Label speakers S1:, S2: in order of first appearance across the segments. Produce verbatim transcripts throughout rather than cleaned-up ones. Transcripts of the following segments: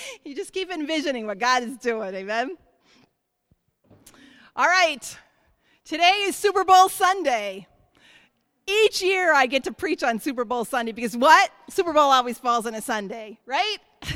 S1: You just keep envisioning what God is doing, amen? All right, today is Super Bowl Sunday. Each year I get to preach on Super Bowl Sunday because what? Super Bowl always falls on a Sunday, right?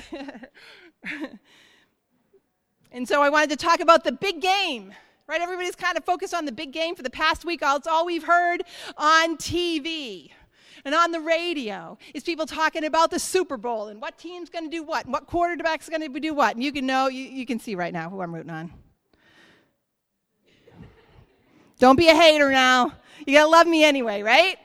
S1: And so I wanted to talk about the big game, right? Everybody's kind of focused on the big game for the past week. It's all we've heard on T V and on the radio is people talking about the Super Bowl and what team's going to do what and what quarterback's going to do what. And you can know, you, you can see right now who I'm rooting on. Don't be a hater now. You got to love me anyway, right?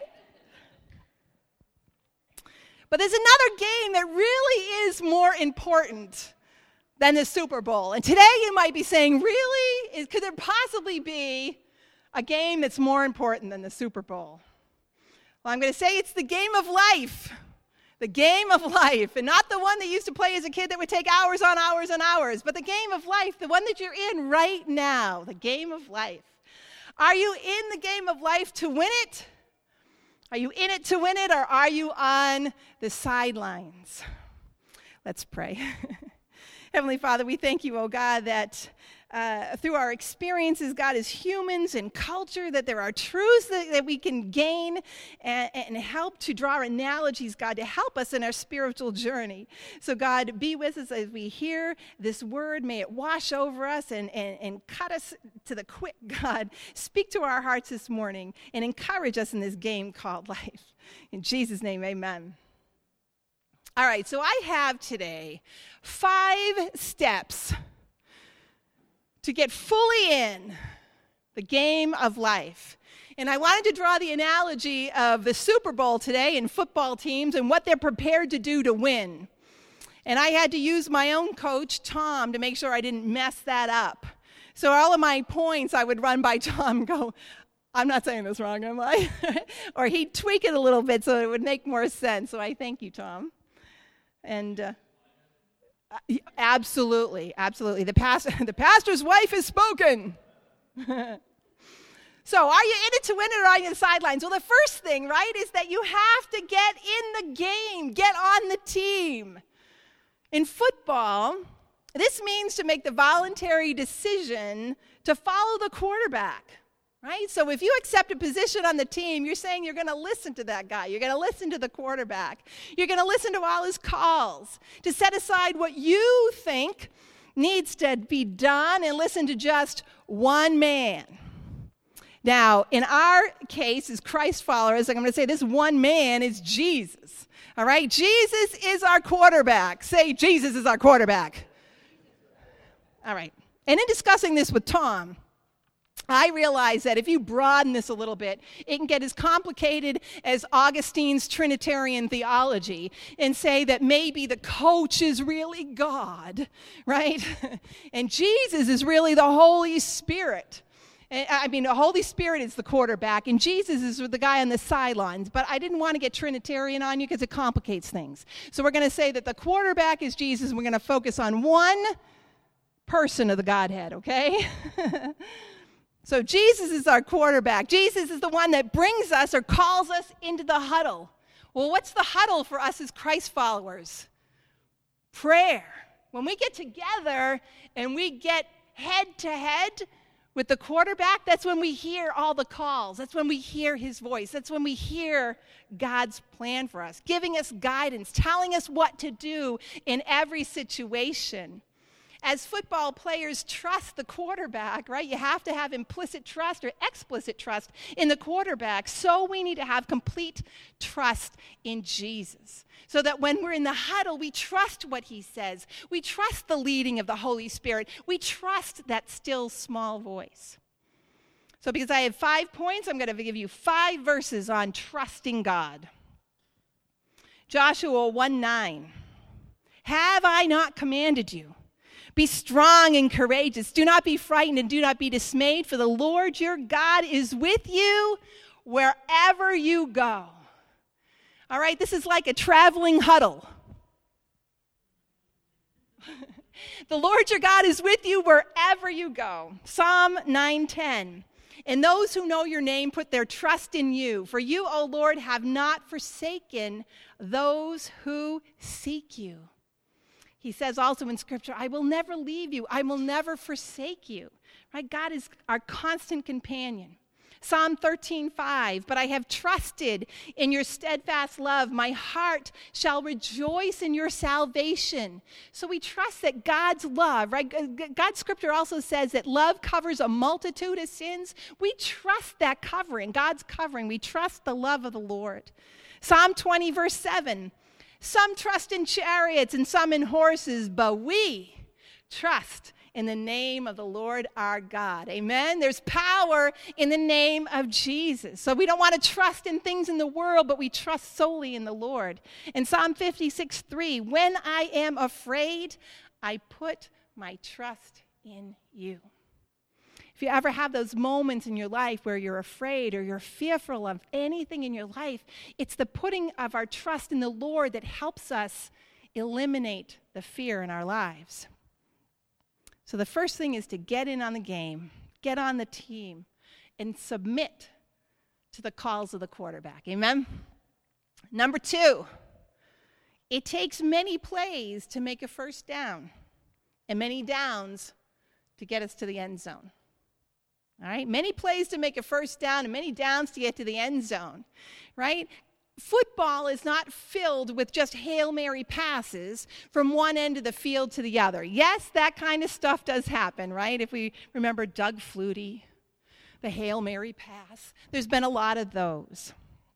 S1: But there's another game that really is more important than the Super Bowl. And today you might be saying, really? Is, could there possibly be a game that's more important than the Super Bowl? Well, I'm going to say it's the game of life. The game of life. And not the one that you used to play as a kid that would take hours on hours and hours, but the game of life, the one that you're in right now, the game of life. Are you in the game of life to win it? Are you in it to win it, or are you on the sidelines? Let's pray. Heavenly Father, we thank you, oh God, that uh, through our experiences, God, as humans and culture, that there are truths that, that we can gain and, and help to draw analogies, God, to help us in our spiritual journey. So, God, be with us as we hear this word. May it wash over us and, and, and cut us to the quick, God. Speak to our hearts this morning and encourage us in this game called life. In Jesus' name, amen. All right, so I have today five steps to get fully in the game of life. And I wanted to draw the analogy of the Super Bowl today and football teams and what they're prepared to do to win. And I had to use my own coach, Tom, to make sure I didn't mess that up. So all of my points I would run by Tom and go, I'm not saying this wrong, am I? Or he'd tweak it a little bit so it would make more sense. So I thank you, Tom. And uh, absolutely, absolutely. The, past, the pastor's wife has spoken. So are you in it to win it, or are you on the sidelines? Well, the first thing, right, is that you have to get in the game, get on the team. In football, this means to make the voluntary decision to follow the quarterback. Right? So if you accept a position on the team, you're saying you're going to listen to that guy. You're going to listen to the quarterback. You're going to listen to all his calls, to set aside what you think needs to be done and listen to just one man. Now, in our case, as Christ followers, I'm going to say this one man is Jesus. All right? Jesus is our quarterback. Say, Jesus is our quarterback. All right. And in discussing this with Tom, I realize that if you broaden this a little bit, it can get as complicated as Augustine's Trinitarian theology and say that maybe the coach is really God, right? And Jesus is really the Holy Spirit. And, I mean, the Holy Spirit is the quarterback, and Jesus is the guy on the sidelines. But I didn't want to get Trinitarian on you because it complicates things. So we're going to say that the quarterback is Jesus, and we're going to focus on one person of the Godhead, okay? So Jesus is our quarterback. Jesus is the one that brings us or calls us into the huddle. Well, what's the huddle for us as Christ followers? Prayer. When we get together and we get head to head with the quarterback, that's when we hear all the calls. That's when we hear his voice. That's when we hear God's plan for us, giving us guidance, telling us what to do in every situation. As football players trust the quarterback, right? You have to have implicit trust or explicit trust in the quarterback. So we need to have complete trust in Jesus. So that when we're in the huddle, we trust what he says. We trust the leading of the Holy Spirit. We trust that still small voice. So because I have five points, I'm going to give you five verses on trusting God. Joshua one nine. Have I not commanded you? Be strong and courageous. Do not be frightened and do not be dismayed, for the Lord your God is with you wherever you go. All right, this is like a traveling huddle. The Lord your God is with you wherever you go. Psalm nine ten. And those who know your name put their trust in you. For you, O Lord, have not forsaken those who seek you. He says also in Scripture, I will never leave you. I will never forsake you. Right? God is our constant companion. Psalm thirteen five, but I have trusted in your steadfast love. My heart shall rejoice in your salvation. So we trust that God's love, right? God's scripture also says that love covers a multitude of sins. We trust that covering, God's covering. We trust the love of the Lord. Psalm twenty verse seven, some trust in chariots and some in horses, but we trust in the name of the Lord our God. Amen? There's power in the name of Jesus. So we don't want to trust in things in the world, but we trust solely in the Lord. In Psalm fifty-six three, when I am afraid, I put my trust in you. If you ever have those moments in your life where you're afraid or you're fearful of anything in your life, it's the putting of our trust in the Lord that helps us eliminate the fear in our lives. So the first thing is to get in on the game, get on the team, and submit to the calls of the quarterback. Amen? Number two, it takes many plays to make a first down and many downs to get us to the end zone. All right? Many plays to make a first down and many downs to get to the end zone, right? Football is not filled with just Hail Mary passes from one end of the field to the other. Yes, that kind of stuff does happen, right? If we remember Doug Flutie, the Hail Mary pass, there's been a lot of those.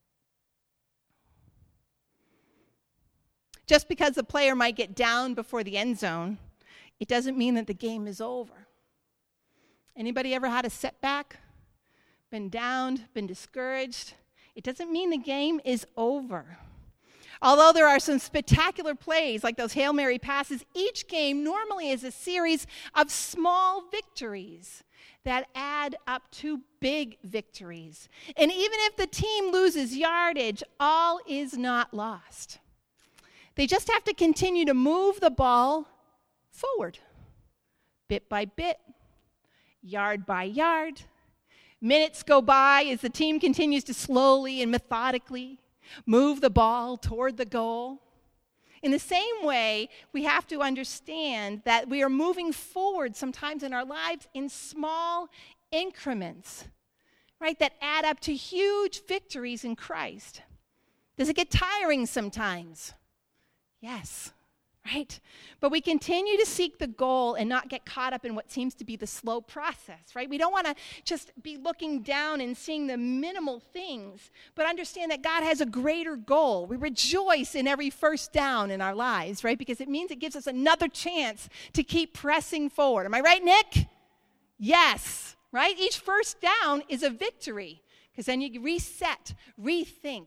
S1: Just because the player might get down before the end zone, it doesn't mean that the game is over. Anybody ever had a setback? Been downed, been discouraged? It doesn't mean the game is over. Although there are some spectacular plays like those Hail Mary passes, each game normally is a series of small victories that add up to big victories. And even if the team loses yardage, all is not lost. They just have to continue to move the ball forward, bit by bit, yard by yard. Minutes go by as the team continues to slowly and methodically move the ball toward the goal. In the same way, we have to understand that we are moving forward sometimes in our lives in small increments, right, that add up to huge victories in Christ. Does it get tiring sometimes? Yes. Right? But we continue to seek the goal and not get caught up in what seems to be the slow process, right? We don't want to just be looking down and seeing the minimal things, but understand that God has a greater goal. We rejoice in every first down in our lives, right? Because it means it gives us another chance to keep pressing forward. Am I right, Nick? Yes, right? Each first down is a victory because then you reset, rethink,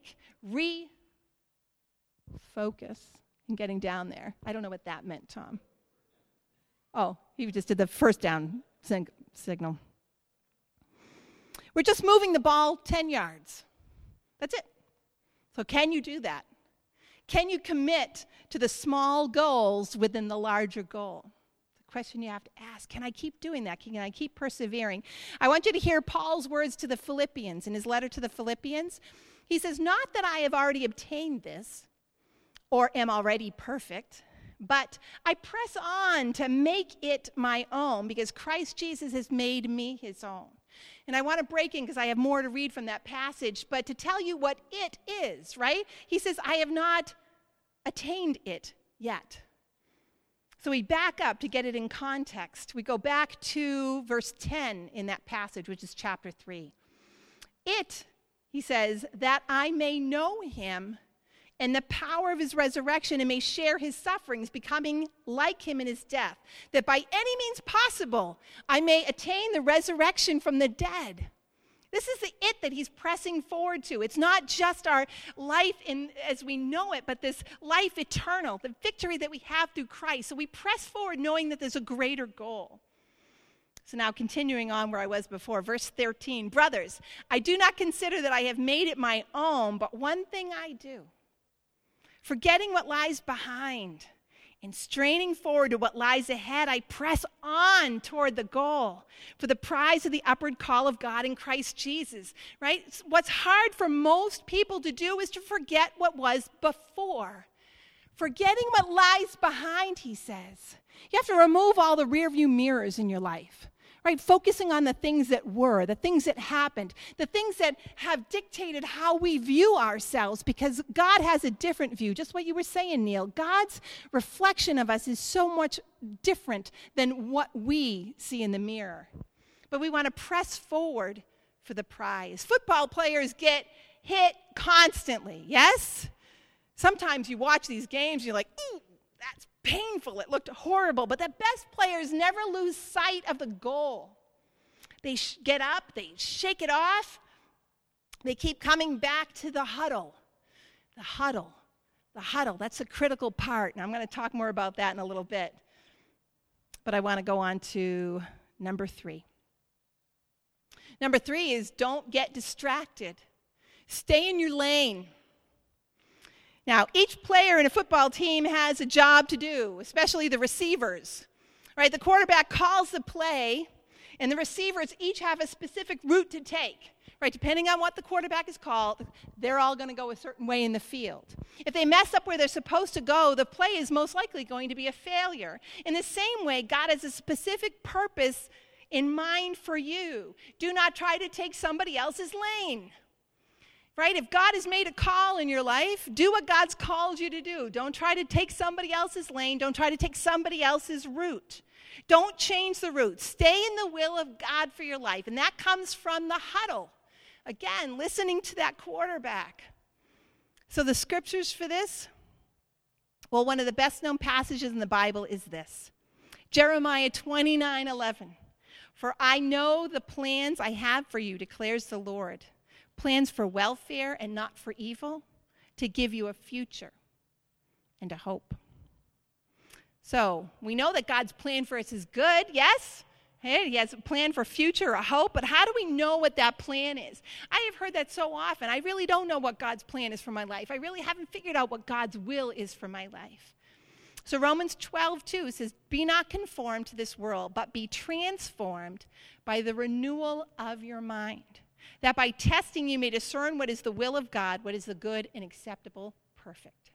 S1: refocus. And getting down there. I don't know what that meant, Tom. Oh, he just did the first down sig- signal. We're just moving the ball ten yards. That's it. So can you do that? Can you commit to the small goals within the larger goal? The question you have to ask, can I keep doing that? Can I keep persevering? I want you to hear Paul's words to the Philippians in his letter to the Philippians. He says, not that I have already obtained this, or am already perfect, but I press on to make it my own because Christ Jesus has made me his own. And I want to break in because I have more to read from that passage, but to tell you what it is, right? He says, I have not attained it yet. So we back up to get it in context. We go back to verse ten in that passage, which is chapter three. It, he says, that I may know him and the power of his resurrection, and may share his sufferings, becoming like him in his death, that by any means possible I may attain the resurrection from the dead. This is the it that he's pressing forward to. It's not just our life in, as we know it, but this life eternal, the victory that we have through Christ. So we press forward knowing that there's a greater goal. So now continuing on where I was before, verse thirteen, brothers, I do not consider that I have made it my own, but one thing I do, forgetting what lies behind and straining forward to what lies ahead, I press on toward the goal for the prize of the upward call of God in Christ Jesus, right? What's hard for most people to do is to forget what was before. Forgetting what lies behind, he says. You have to remove all the rearview mirrors in your life, right? Focusing on the things that were, the things that happened, the things that have dictated how we view ourselves, because God has a different view. Just what you were saying, Neil. God's reflection of us is so much different than what we see in the mirror. But we want to press forward for the prize. Football players get hit constantly, yes? Sometimes you watch these games and you're like, ooh, that's painful. It looked horrible. But the best players never lose sight of the goal. They sh- get up, they shake it off, they keep coming back to the huddle. The huddle. The huddle. That's a critical part. And I'm going to talk more about that in a little bit. But I want to go on to number three. Number three is don't get distracted. Stay in your lane. Now, each player in a football team has a job to do, especially the receivers, right? The quarterback calls the play, and the receivers each have a specific route to take, right? Depending on what the quarterback is called, they're all going to go a certain way in the field. If they mess up where they're supposed to go, the play is most likely going to be a failure. In the same way, God has a specific purpose in mind for you. Do not try to take somebody else's lane. Right? If God has made a call in your life, do what God's called you to do. Don't try to take somebody else's lane. Don't try to take somebody else's route. Don't change the route. Stay in the will of God for your life. And that comes from the huddle. Again, listening to that quarterback. So the scriptures for this, well, one of the best known passages in the Bible is this. Jeremiah twenty-nine eleven. For I know the plans I have for you, declares the Lord. Plans for welfare and not for evil, to give you a future and a hope. So we know that God's plan for us is good, yes? Hey, he has a plan for future, a hope, but how do we know what that plan is? I have heard that so often. I really don't know what God's plan is for my life. I really haven't figured out what God's will is for my life. So Romans twelve two says, be not conformed to this world, but be transformed by the renewal of your mind, that by testing you may discern what is the will of God, what is the good and acceptable, perfect.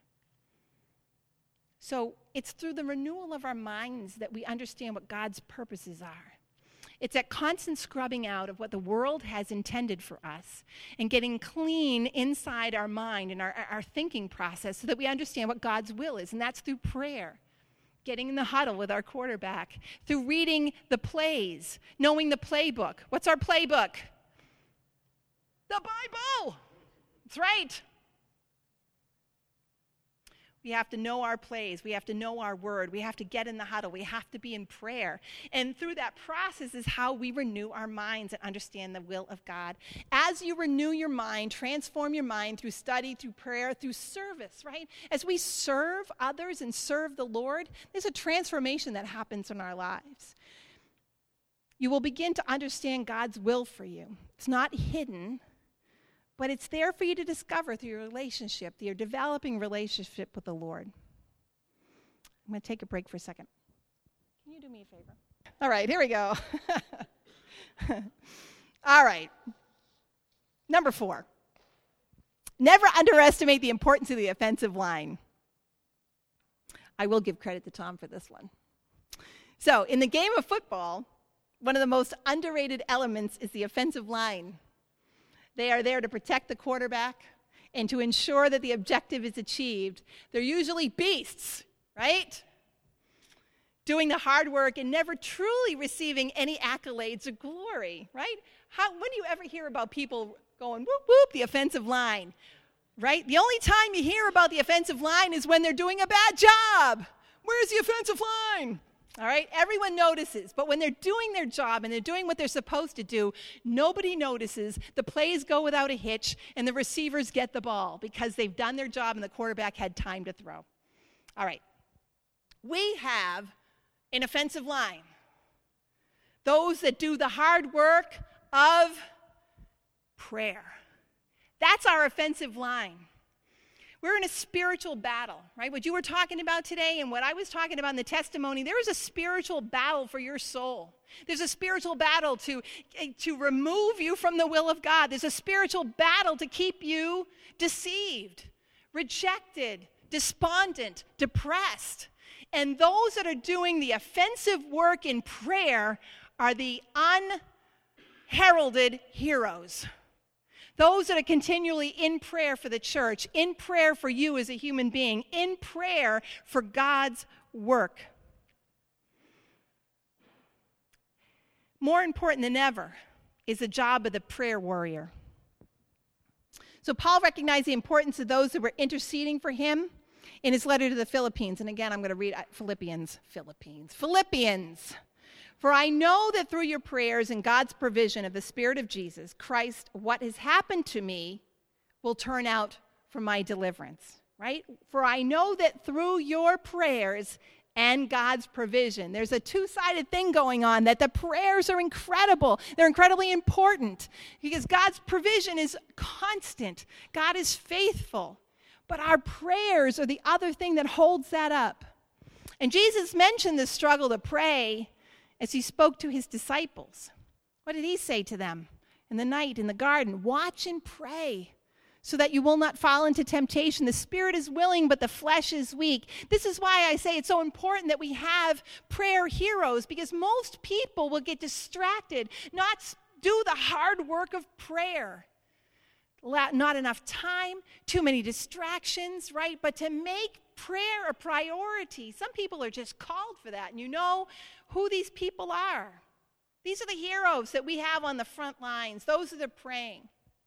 S1: So it's through the renewal of our minds that we understand what God's purposes are. It's that constant scrubbing out of what the world has intended for us and getting clean inside our mind and our, our thinking process so that we understand what God's will is. And that's through prayer, getting in the huddle with our quarterback, through reading the plays, knowing the playbook. What's our playbook? The Bible. That's right. We have to know our plays. We have to know our word. We have to get in the huddle. We have to be in prayer. And through that process is how we renew our minds and understand the will of God. As you renew your mind, transform your mind through study, through prayer, through service, right? As we serve others and serve the Lord, there's a transformation that happens in our lives. You will begin to understand God's will for you. It's not hidden, but it's there for you to discover through your relationship, your developing relationship with the Lord. I'm going to take a break for a second. Can you do me a favor? All right, here we go. All right. Number four. Never underestimate the importance of the offensive line. I will give credit to Tom for this one. So, in the game of football, one of the most underrated elements is the offensive line. They are there to protect the quarterback and to ensure that the objective is achieved. They're usually beasts, right? Doing the hard work and never truly receiving any accolades or glory, right? How, when do you ever hear about people going, whoop, whoop, the offensive line, right? The only time you hear about the offensive line is when they're doing a bad job. Where's the offensive line? All right, everyone notices, but when they're doing their job and they're doing what they're supposed to do, nobody notices. The plays go without a hitch, and the receivers get the ball because they've done their job and the quarterback had time to throw. All right, we have an offensive line. Those that do the hard work of prayer. That's our offensive line. We're in a spiritual battle, right? What you were talking about today and what I was talking about in the testimony, there is a spiritual battle for your soul. There's a spiritual battle to, to remove you from the will of God. There's a spiritual battle to keep you deceived, rejected, despondent, depressed. And those that are doing the offensive work in prayer are the unheralded heroes. Those that are continually in prayer for the church, in prayer for you as a human being, in prayer for God's work. More important than ever is the job of the prayer warrior. So Paul recognized the importance of those that were interceding for him in his letter to the Philippines. And again, I'm going to read Philippians, Philippines, Philippians. For I know that through your prayers and God's provision of the Spirit of Jesus Christ, what has happened to me will turn out for my deliverance, right? For I know that through your prayers and God's provision, there's a two-sided thing going on, that the prayers are incredible. They're incredibly important because God's provision is constant. God is faithful. But our prayers are the other thing that holds that up. And Jesus mentioned the struggle to pray as he spoke to his disciples. What did he say to them in the night in the garden? Watch and pray so that you will not fall into temptation. The spirit is willing, but the flesh is weak. This is why I say it's so important that we have prayer heroes, because most people will get distracted, not do the hard work of prayer. Not enough time, too many distractions, right? But to make prayer a priority, some people are just called for that. And you know who these people are. These are the heroes that we have on the front lines. Those that are praying.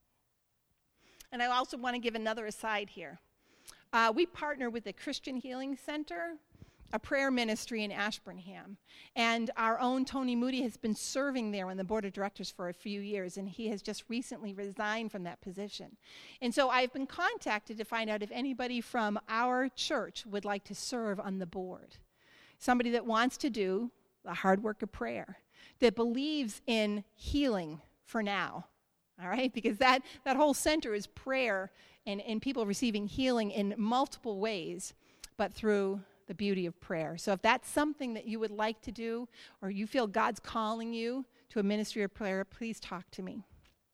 S1: And I also want to give another aside here. Uh, we partner with the Christian Healing Center, a prayer ministry in Ashburnham. And our own Tony Moody has been serving there on the board of directors for a few years, and he has just recently resigned from that position. And so I've been contacted to find out if anybody from our church would like to serve on the board. Somebody that wants to do the hard work of prayer, that believes in healing for now, all right? Because that, that whole center is prayer and, and people receiving healing in multiple ways, but through the beauty of prayer. So if that's something that you would like to do, or you feel God's calling you to a ministry of prayer, please talk to me.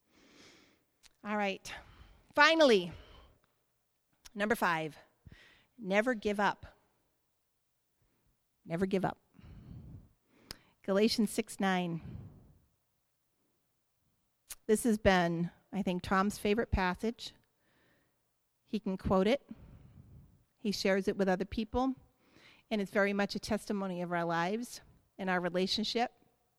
S1: All right. Finally, number five, never give up. Never give up. Galatians six nine. This has been, I think, Tom's favorite passage. He can quote it. He shares it with other people. And it's very much a testimony of our lives and our relationship.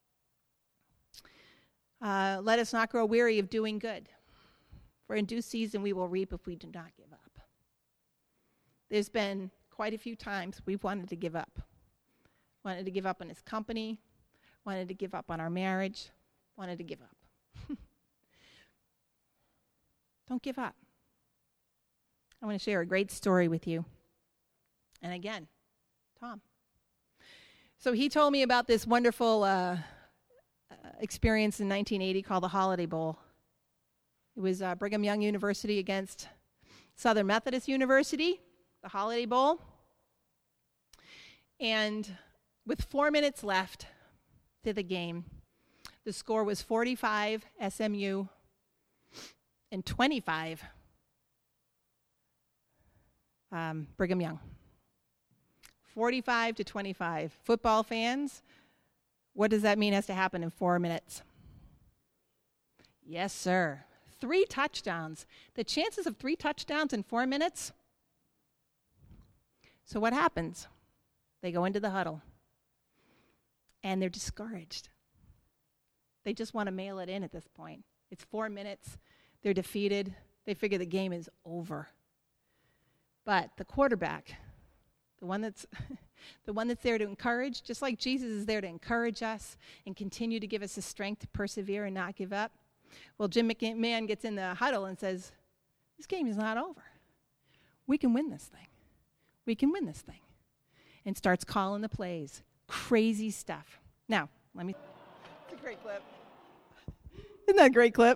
S1: Uh, let us not grow weary of doing good, for in due season we will reap if we do not give up. There's been quite a few times we've wanted to give up. Wanted to give up on his company, wanted to give up on our marriage, wanted to give up. Don't give up. I want to share a great story with you. And again, Tom. So he told me about this wonderful uh, uh, experience in nineteen eighty called the Holiday Bowl. It was uh, Brigham Young University against Southern Methodist University, the Holiday Bowl. And with four minutes left to the game, the score was forty-five S M U and twenty-five um, Brigham Young. forty-five to twenty-five. Football fans, what does that mean has to happen in four minutes? Yes, sir. Three touchdowns. The chances of three touchdowns in four minutes? So what happens? They go into the huddle, and they're discouraged. They just want to mail it in at this point. It's four minutes. They're defeated. They figure the game is over. But the quarterback, the one that's the one that's there to encourage, just like Jesus is there to encourage us and continue to give us the strength to persevere and not give up. Well, Jim McMahon gets in the huddle and says, this game is not over. We can win this thing. We can win this thing. And starts calling the plays. Crazy stuff. Now, let me... It's a great clip. Isn't that a great clip?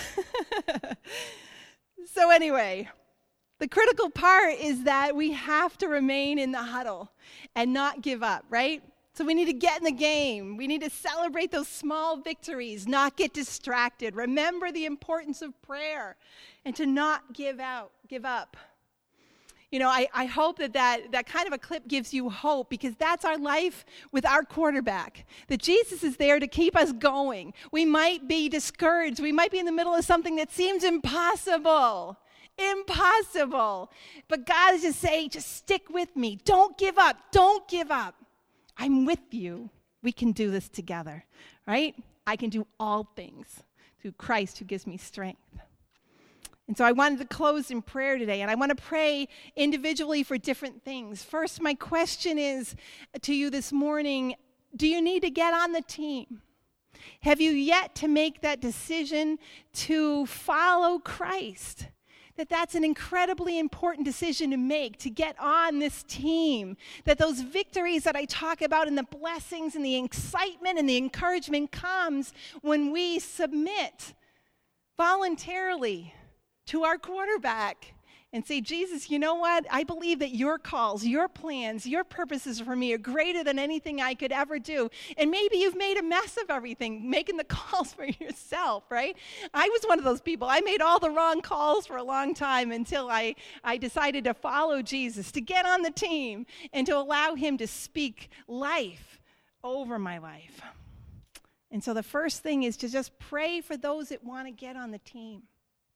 S1: So anyway, the critical part is that we have to remain in the huddle and not give up, right? So we need to get in the game. We need to celebrate those small victories, not get distracted. Remember the importance of prayer and to not give out, give up. You know, I, I hope that, that that kind of a clip gives you hope, because that's our life with our quarterback. That Jesus is there to keep us going. We might be discouraged. We might be in the middle of something that seems impossible. Impossible. But God is just saying, just stick with me. Don't give up. Don't give up. I'm with you. We can do this together, right? I can do all things through Christ who gives me strength. And so I wanted to close in prayer today, and I want to pray individually for different things. First, my question is to you this morning, do you need to get on the team? Have you yet to make that decision to follow Christ? That that's an incredibly important decision to make, to get on this team. That those victories that I talk about and the blessings and the excitement and the encouragement comes when we submit voluntarily to our quarterback and say, Jesus, you know what? I believe that your calls, your plans, your purposes for me are greater than anything I could ever do. And maybe you've made a mess of everything, making the calls for yourself, right? I was one of those people. I made all the wrong calls for a long time until I, I decided to follow Jesus, to get on the team, and to allow him to speak life over my life. And so the first thing is to just pray for those that want to get on the team.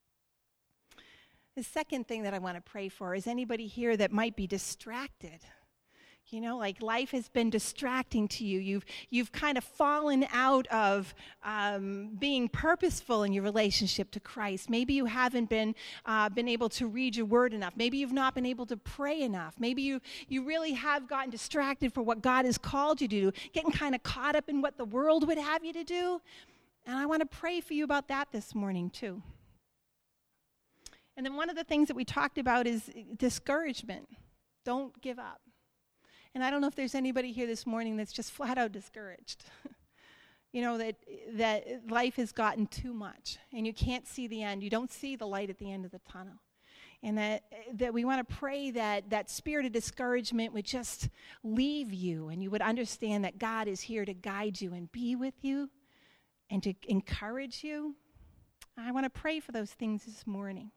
S1: The second thing that I want to pray for is anybody here that might be distracted. You know, like life has been distracting to you. You've you've kind of fallen out of um, being purposeful in your relationship to Christ. Maybe you haven't been uh, been able to read your word enough. Maybe you've not been able to pray enough. Maybe you you really have gotten distracted for what God has called you to do, getting kind of caught up in what the world would have you to do. And I want to pray for you about that this morning too. And then one of the things that we talked about is discouragement. Don't give up. And I don't know if there's anybody here this morning that's just flat out discouraged. You know, that that life has gotten too much and you can't see the end. You don't see the light at the end of the tunnel. And that that we want to pray that that spirit of discouragement would just leave you, and you would understand that God is here to guide you and be with you and to encourage you. I want to pray for those things this morning.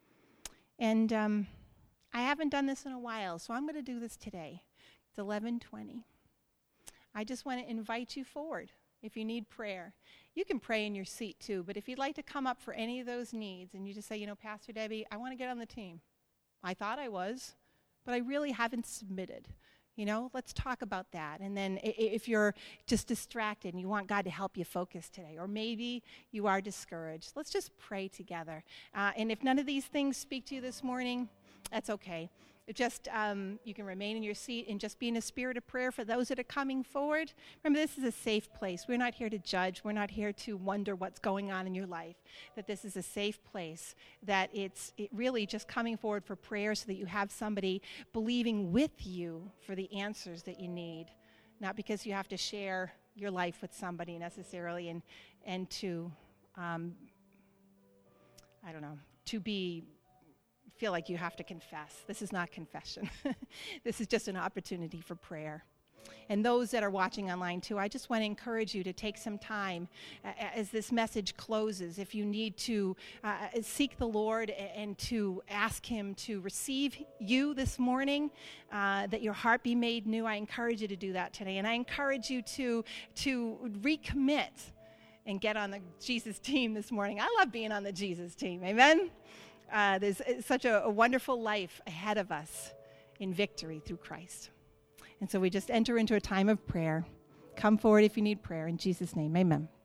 S1: And um, I haven't done this in a while, so I'm going to do this today. It's eleven twenty. I just want to invite you forward if you need prayer. You can pray in your seat too, but if you'd like to come up for any of those needs and you just say, you know, Pastor Debbie, I want to get on the team. I thought I was, but I really haven't submitted. You know, let's talk about that. And then if you're just distracted and you want God to help you focus today, or maybe you are discouraged, let's just pray together. Uh, and if none of these things speak to you this morning, that's okay. It just, um, you can remain in your seat and just be in a spirit of prayer for those that are coming forward. Remember, this is a safe place. We're not here to judge. We're not here to wonder what's going on in your life. That this is a safe place. That it's it really just coming forward for prayer so that you have somebody believing with you for the answers that you need. Not because you have to share your life with somebody necessarily and, and to, um, I don't know, to be... feel like you have to confess. This is not confession. This is just an opportunity for prayer. And those that are watching online too, I just want to encourage you to take some time uh, as this message closes. If you need to uh, seek the Lord and to ask him to receive you this morning, uh, that your heart be made new, I encourage you to do that today. And I encourage you to, to recommit and get on the Jesus team this morning. I love being on the Jesus team. Amen? Uh, there's such a, a wonderful life ahead of us in victory through Christ. And so we just enter into a time of prayer. Come forward if you need prayer. In Jesus' name, amen.